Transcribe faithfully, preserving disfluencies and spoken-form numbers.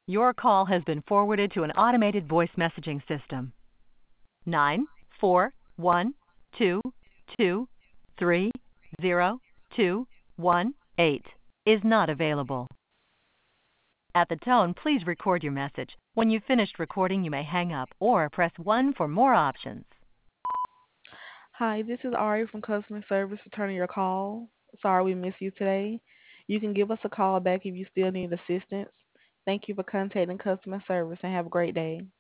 Your call has been forwarded to an automated voice messaging system. Nine four one two two three zero two one eight is not available. At the tone, please record your message. When you've finished recording, you may hang up or press one for more options. Hi, this is Ari from customer service returning your call. Sorry we missed you today. You can give us a call back if you still need assistance. Thank you for contacting customer service and have a great day.